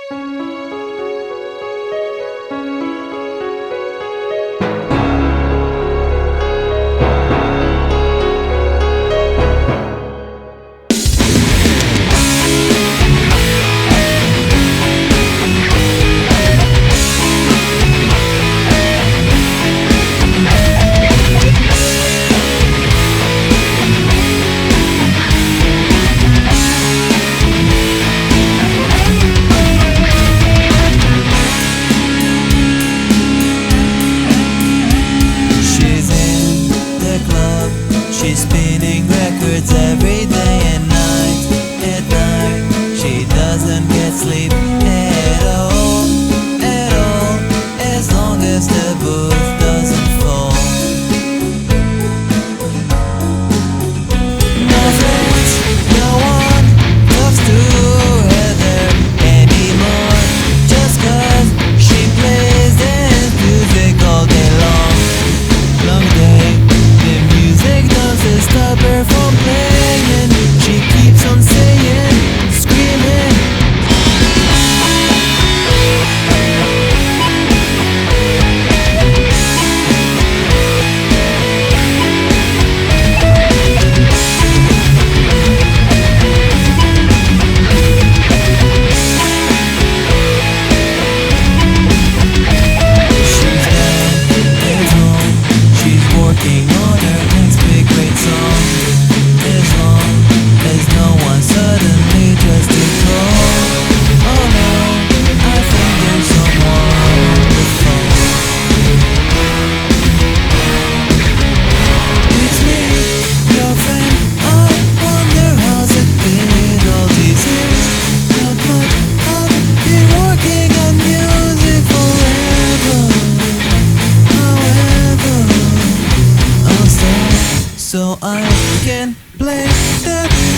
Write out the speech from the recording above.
She's spinning records every day and night. At night, she doesn't get sleep at all, as long as the booth doesn't fall. No friends, no one talks to her there anymore, just 'cause she plays dance music all day long. Long day, the music doesn't stop her from playing. She keeps on saying, screaming. She's back at home, she's working on her next big great song. As long as no one suddenly tries to call. Oh no, I think there's someone on the phone. It's me, your friend. I wonder how's it been all these years. Not much, I've been working on music forever. However, I'll stop so I can play that